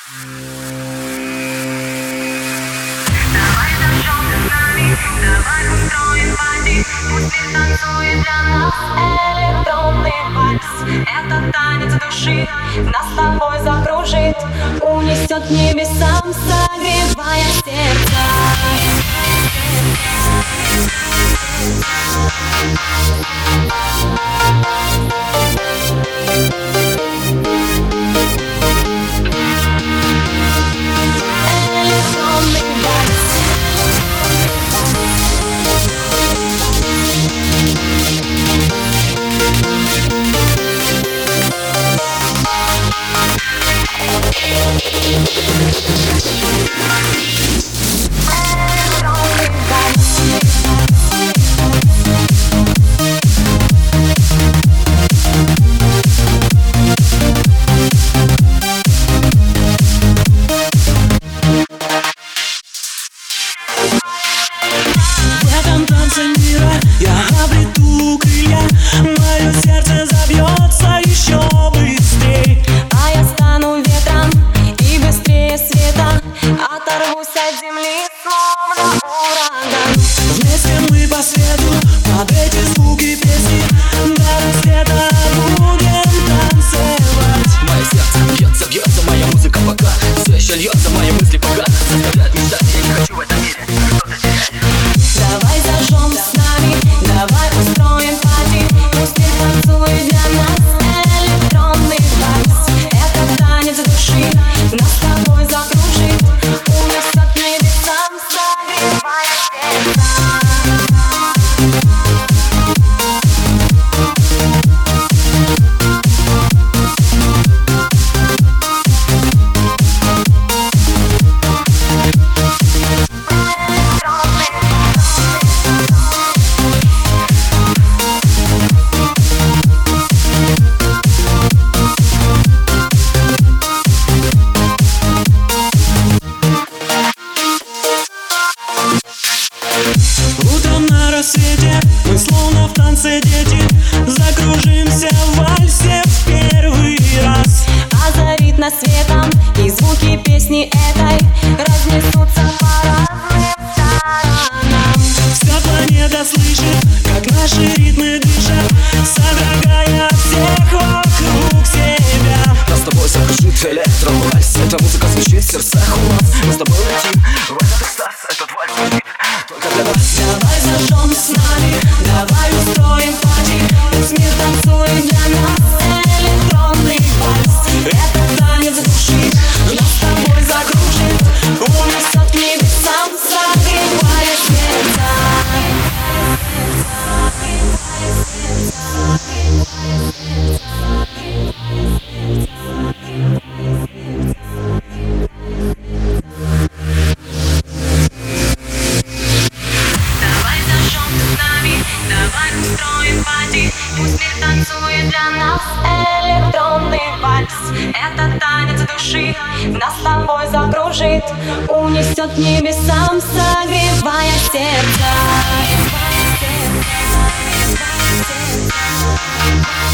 Давай зажжем с нами, давай устроим пати. Пусть мир танцует для нас электронный вальс. Это танец души, нас с тобой закружит, унесет к небесам, согревая сердце. Я обрету крылья, мое сердце забьется еще быстрее. А я стану ветром и быстрее света оторвусь от земли, словно ураган. Вместе мы по свету, под эти звуки песни, до рассвета будем танцевать. Мое сердце бьется, бьется, моя музыка пока все еще льется, мои мысли пока заставляют мечтать. Я не хочу в этом мире что-то терять. Давай зажжем с нами, давай устроим пати. Пусть мир танцует для нас электронный вальс. Это танец души, нас с тобой закружит, унесет к небесам, согревая сердце. Утром на рассвете мы словно в танце дети, закружимся в вальсе в первый раз. Озарит нас светом, и звуки песни этой разнесутся по разным сторонам. Вся планета слышит, как наши ритмы дышат, содрогая всех вокруг себя. Нас с тобой закружит электровальс, эта музыка звучит в сердцах у нас. Мы с тобой летим в этот экстаз, этот вальс звучит только для нас. Давай зажжем с нами, давай устроим пати. Пусть мир танцует для нас электронный вальс. Это танец души, нас с тобой закружит, унесет к небесам, согревая сердце. Давай зажжем с нами, давай устроим пати. Пусть мир танцует для нас электронный вальс. Это танец души, нас с тобой закружит, унесет к небесам, согревая сердце.